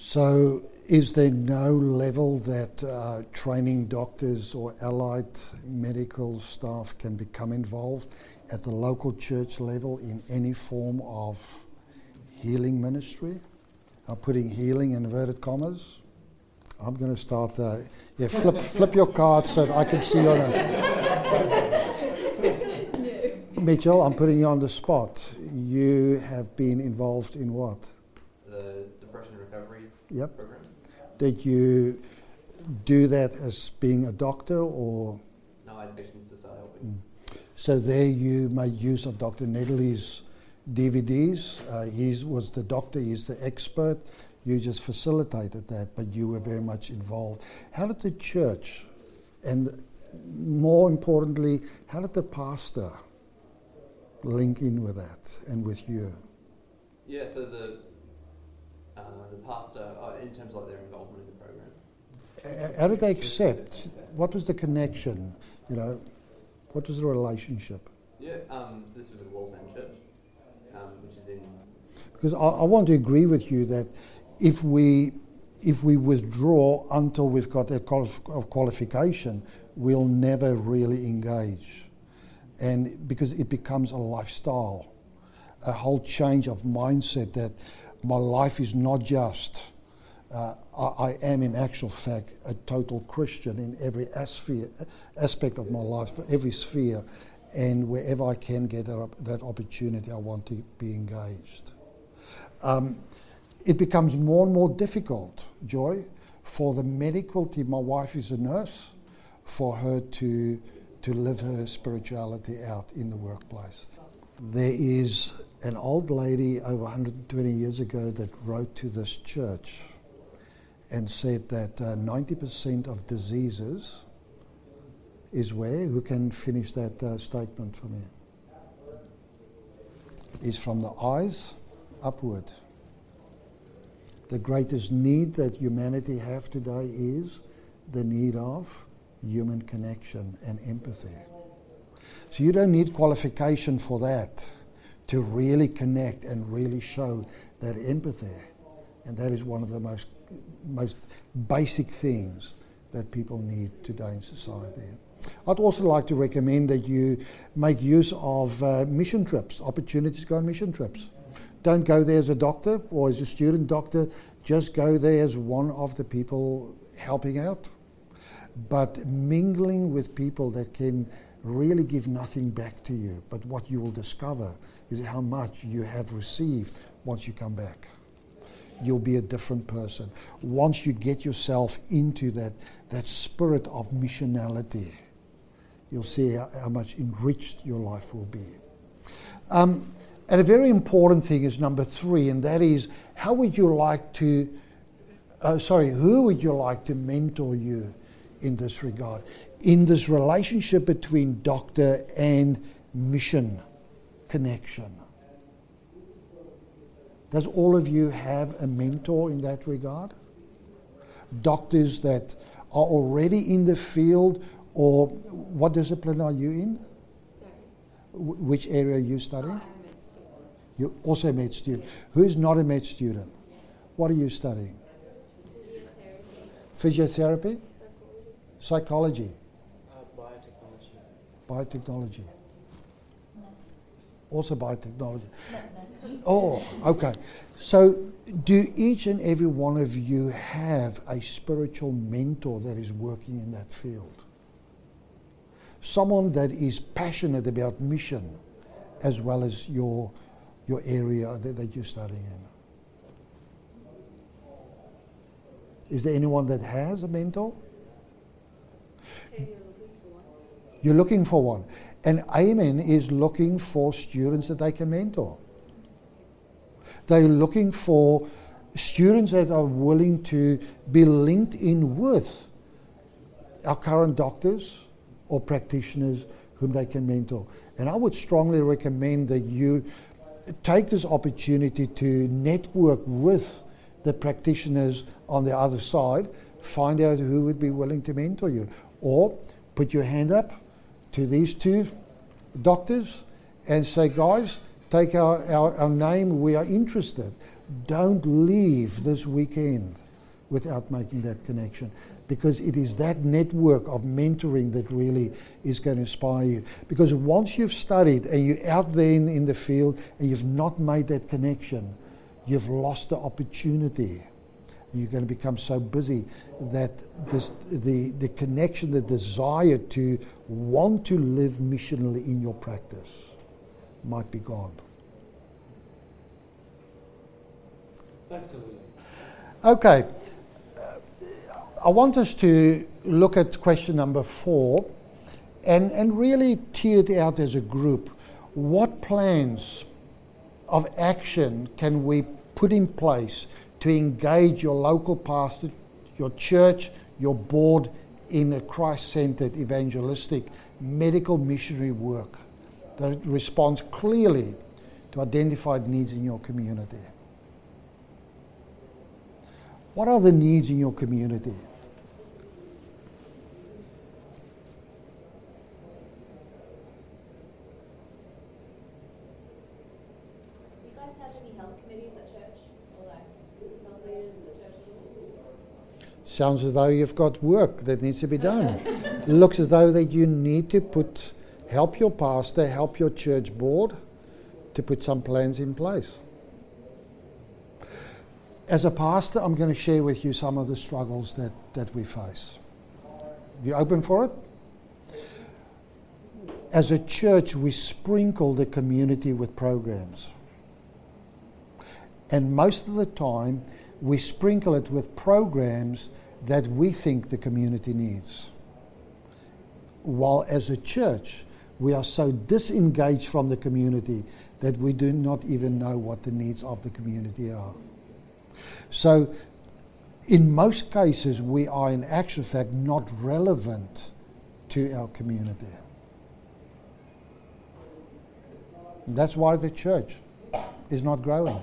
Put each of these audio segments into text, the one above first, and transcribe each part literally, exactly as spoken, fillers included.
So is there no level that uh, training doctors or allied medical staff can become involved at the local church level in any form of healing ministry? I'm putting healing in inverted commas. I'm going to start, uh, yeah, flip flip your card so that I can see on it. Mitchell, I'm putting you on the spot. You have been involved in what? The depression recovery yep. program. Did you do that as being a doctor or? No, I had patients to start helping. Mm. So there you made use of Doctor Nedley's D V Ds. Uh, he was the doctor, he's the expert. You just facilitated that, but you were very much involved. How did the church, and more importantly, how did the pastor link in with that and with you? Yeah, so the uh, the pastor, uh, in terms of like their involvement in the program. Uh, how did they accept? What was the connection? You know, what was the relationship? Yeah, um, so this was at Wallsend Church, um, which is in. Because I, I want to agree with you that if we if we withdraw until we've got that qualification, we'll never really engage. And because it becomes a lifestyle, a whole change of mindset that my life is not just, uh, I, I am in actual fact a total Christian in every asphere, aspect of my life, every sphere, and wherever I can get that, that opportunity, I want to be engaged. Um, It becomes more and more difficult, Joy, for the medical team. My wife is a nurse, for her to to live her spirituality out in the workplace. There is an old lady over one hundred twenty years ago that wrote to this church and said that uh, ninety percent of diseases is where? Who can finish that uh, statement for me? Is from the eyes upward. The greatest need that humanity have today is the need of human connection and empathy. So you don't need qualification for that to really connect and really show that empathy. And that is one of the most most basic things that people need today in society. I'd also like to recommend that you make use of uh, mission trips, opportunities to go on mission trips. Don't go there as a doctor or as a student doctor, just go there as one of the people helping out. But mingling with people that can really give nothing back to you, but what you will discover is how much you have received once you come back. You'll be a different person. Once you get yourself into that, that spirit of missionality, you'll see how, how much enriched your life will be. Um, And a very important thing is number three, and that is, how would you like to, uh, sorry, who would you like to mentor you in this regard? In this relationship between doctor and mission connection. Does all of you have a mentor in that regard? Doctors that are already in the field, or what discipline are you in? Sorry. W- which area are you studying? Oh, You're also a med student. Who is not a med student? What are you studying? Physiotherapy. Physiotherapy? Psychology. Psychology? Uh, biotechnology. Biotechnology? Also biotechnology. Oh, okay. So do each and every one of you have a spiritual mentor that is working in that field? Someone that is passionate about mission as well as your your area that, that you're studying in. Is there anyone that has a mentor? You're looking for one. And Amen is looking for students that they can mentor. They're looking for students that are willing to be linked in with our current doctors or practitioners whom they can mentor. And I would strongly recommend that you take this opportunity to network with the practitioners on the other side, find out who would be willing to mentor you. Or put your hand up to these two doctors and say, guys, take our, our, our name, we are interested. don't leave this weekend without making that connection, because it is that network of mentoring that really is going to inspire you. Because once you've studied and you're out there in, in the field and you've not made that connection, you've lost the opportunity. You're going to become so busy that this, the, the connection, the desire to want to live missionally in your practice might be gone. Absolutely. Okay. I want us to look at question number four and, and really tear it out as a group. What plans of action can we put in place to engage your local pastor, your church, your board in a Christ-centered, evangelistic, medical missionary work that responds clearly to identified needs in your community? What are the needs in your community? Do you guys have any health committees at church? Or like health leaders at church? Sounds as though you've got work that needs to be done. Looks as though that you need to put, help your pastor, help your church board to put some plans in place. As a pastor, I'm going to share with you some of the struggles that, that we face. You open for it? As a church, we sprinkle the community with programs. And most of the time, we sprinkle it with programs that we think the community needs. While as a church, we are so disengaged from the community that we do not even know what the needs of the community are. So, in most cases, we are in actual fact not relevant to our community. And that's why the church is not growing.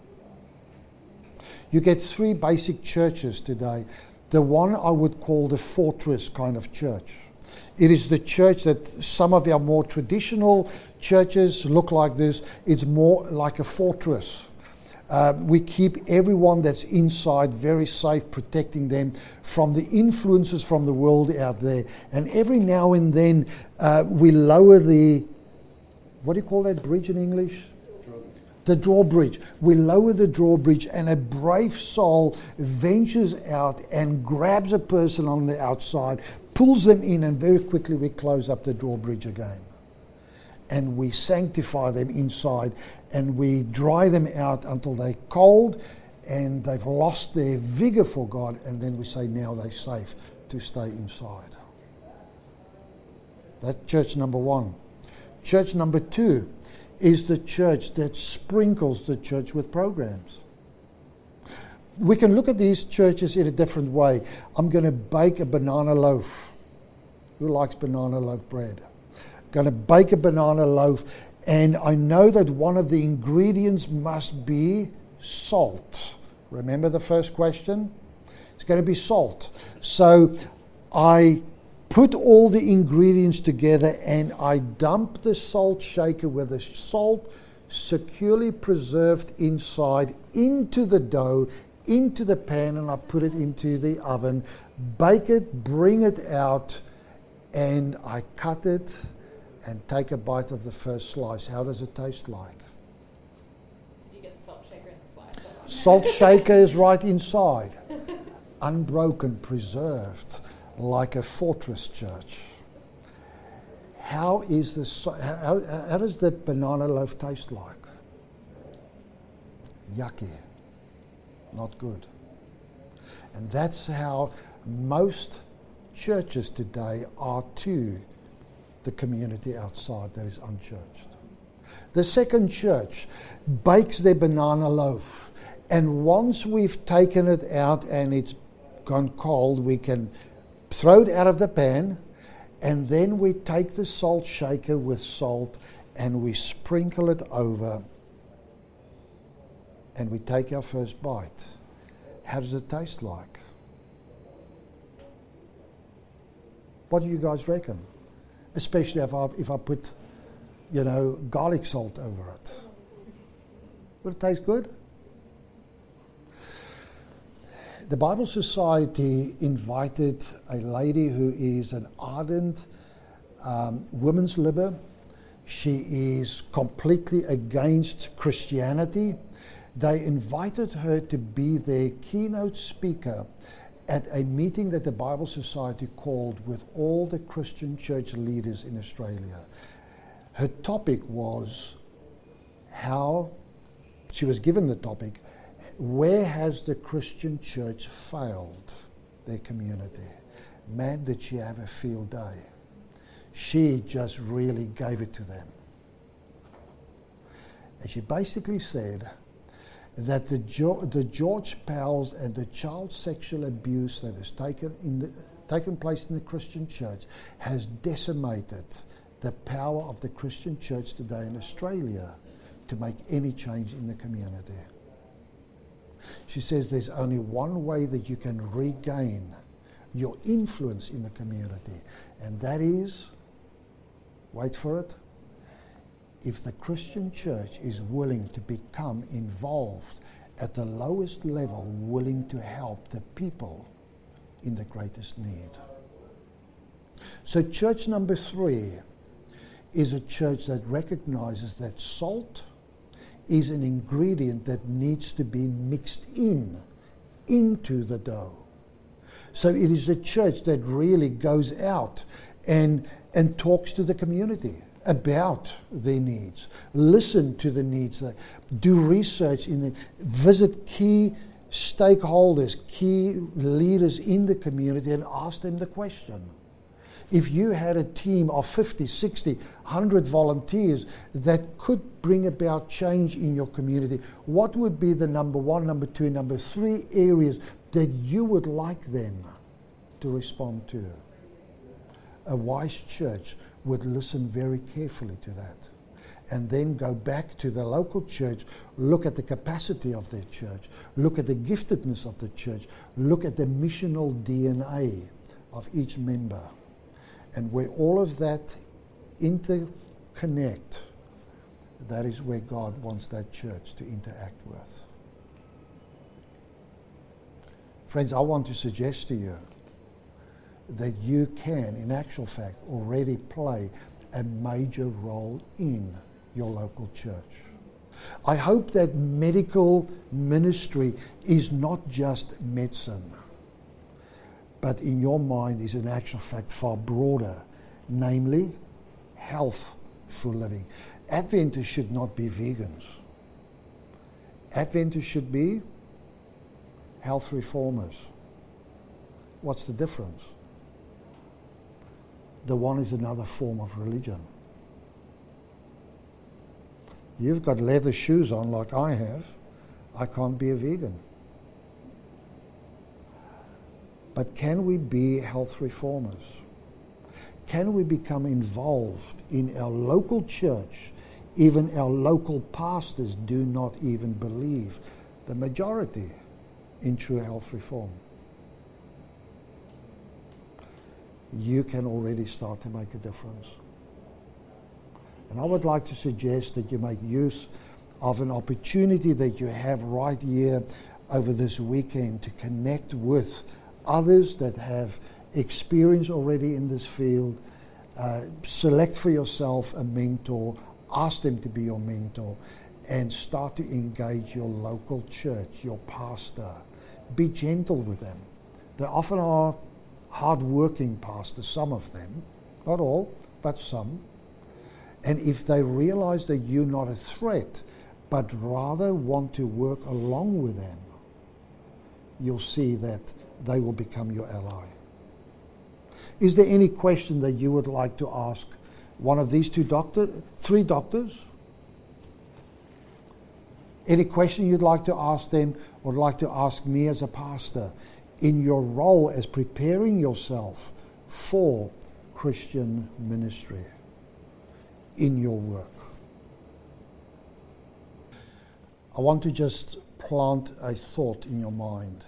You get three basic churches today. The one I would call the fortress kind of church. It is the church that some of our more traditional churches look like this. It's more like a fortress. Uh, we keep everyone that's inside very safe, protecting them from the influences from the world out there. And every now and then uh, we lower the, what do you call that bridge in English? Drawbridge. The drawbridge. We lower the drawbridge and a brave soul ventures out and grabs a person on the outside, pulls them in, and very quickly we close up the drawbridge again. And we sanctify them inside, and we dry them out until they're cold and they've lost their vigor for God, and then we say now they're safe to stay inside. That's church number one. Church number two is the church that sprinkles the church with programs. We can look at these churches in a different way. I'm going to bake a banana loaf. Who likes banana loaf bread? Going to bake a banana loaf, and I know that one of the ingredients must be salt. Remember the first question? It's going to be salt. So I put all the ingredients together and I dump the salt shaker with the salt securely preserved inside into the dough, into the pan, and I put it into the oven, bake it, bring it out, and I cut it and take a bite of the first slice. How does it taste like? Did you get the salt shaker in the slice? Salt shaker is right inside. Unbroken, preserved, like a fortress church. How is this? How, how does the banana loaf taste like? Yucky. Not good. And that's how most churches today are too. The community outside that is unchurched. The second church bakes their banana loaf, and once we've taken it out and it's gone cold, we can throw it out of the pan, and then we take the salt shaker with salt and we sprinkle it over, and we take our first bite. How does it taste like? What do you guys reckon? Especially if I, if I put, you know, garlic salt over it. Would it taste good? the Bible Society invited a lady who is an ardent um, women's libber. She is completely against Christianity. They invited her to be their keynote speaker at a meeting that the Bible Society called with all the Christian church leaders in Australia. Her topic was how, she was given the topic, where has the Christian church failed their community? Man, did she have a field day. She just really gave it to them. And she basically said that the, jo- the George Powells and the child sexual abuse that has taken, in the, taken place in the Christian church has decimated the power of the Christian church today in Australia to make any change in the community. She says there's only one way that you can regain your influence in the community, and that is, wait for it, if the Christian church is willing to become involved at the lowest level, willing to help the people in the greatest need. So church number three is a church that recognizes that salt is an ingredient that needs to be mixed in, into the dough. So it is a church that really goes out and, and talks to the community about their needs, listen to the needs, do research, in the, visit key stakeholders, key leaders in the community and ask them the question. If you had a team of fifty, sixty, one hundred volunteers that could bring about change in your community, what would be the number one, number two, number three areas that you would like them to respond to? A wise church would listen very carefully to that and then go back to the local church, look at the capacity of their church, look at the giftedness of the church, look at the missional D N A of each member. And where all of that interconnect, that is where God wants that church to interact with. Friends, I want to suggest to you that you can, in actual fact, already play a major role in your local church. I hope that medical ministry is not just medicine, but in your mind is in actual fact far broader, namely health for living. Adventists should not be vegans. Adventists should be health reformers. What's the difference? The one is another form of religion. You've got leather shoes on like I have. I can't be a vegan. But can we be health reformers? Can we become involved in our local church? Even our local pastors do not even believe, the majority, in true health reform. You can already start to make a difference. And I would like to suggest that you make use of an opportunity that you have right here over this weekend to connect with others that have experience already in this field. Uh, select for yourself a mentor, ask them to be your mentor, and start to engage your local church, your pastor. Be gentle with them. There often are hard-working pastors, some of them, not all, but some. And if they realize that you're not a threat, but rather want to work along with them, you'll see that they will become your ally. Is there any question that you would like to ask one of these two doctors, three doctors? Any question you'd like to ask them or like to ask me as a pastor in your role as preparing yourself for Christian ministry in your work? I want to just plant a thought in your mind.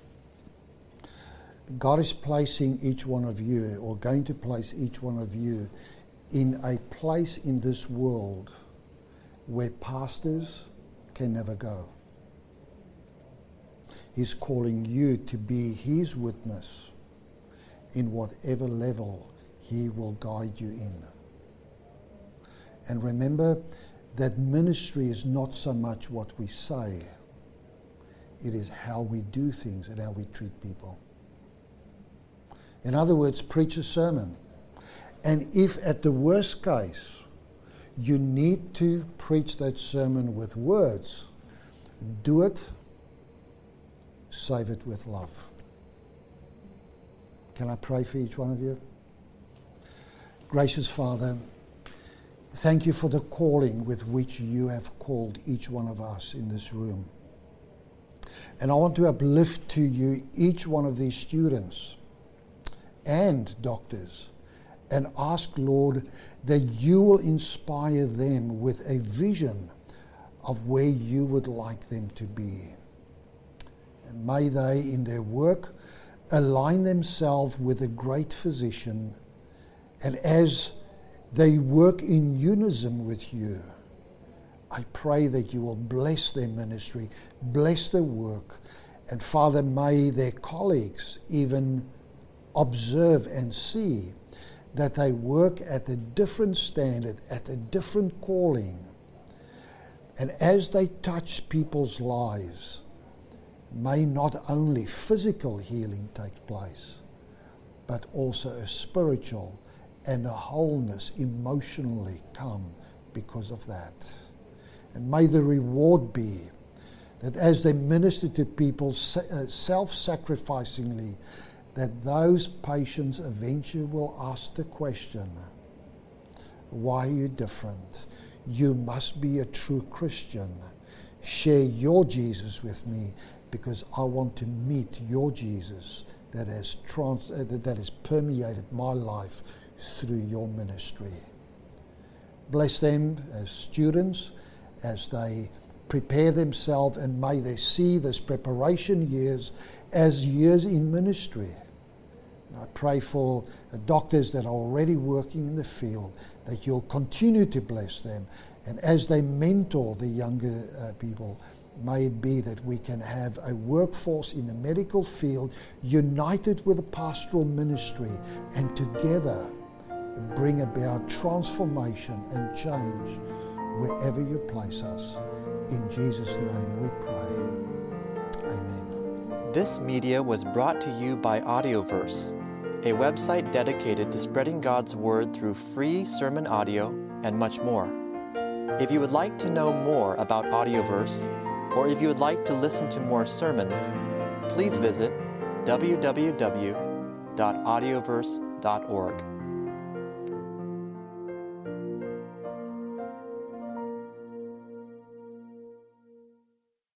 God is placing each one of you, or going to place each one of you, in a place in this world where pastors can never go. He's calling you to be His witness in whatever level He will guide you in. And remember that ministry is not so much what we say, it is how we do things and how we treat people. In other words, preach a sermon. And if at the worst case you need to preach that sermon with words, do it, save it with love. Can I pray for each one of you? Gracious Father, thank you for the calling with which you have called each one of us in this room. And I want to uplift to you each one of these students and doctors and ask, Lord, that you will inspire them with a vision of where you would like them to be. And may they, in their work, align themselves with a great physician, and as they work in unison with you, I pray that you will bless their ministry, bless their work, and Father, may their colleagues even observe and see that they work at a different standard, at a different calling. And as they touch people's lives, may not only physical healing take place, but also a spiritual and a wholeness emotionally come because of that. And may the reward be that as they minister to people self-sacrificingly, that those patients eventually will ask the question, why are you different? You must be a true Christian. Share your Jesus with me, because I want to meet your Jesus that has trans- uh, that has permeated my life through your ministry. Bless them as students, as they prepare themselves, and may they see this preparation years as years in ministry. And I pray for the doctors that are already working in the field, that you'll continue to bless them. And as they mentor the younger uh, people, may it be that we can have a workforce in the medical field united with a pastoral ministry, and together bring about transformation and change wherever you place us. In Jesus' name we pray. Amen. This media was brought to you by Audioverse, a website dedicated to spreading God's Word through free sermon audio and much more. If you would like to know more about Audioverse, or if you would like to listen to more sermons, please visit w w w dot audioverse dot org.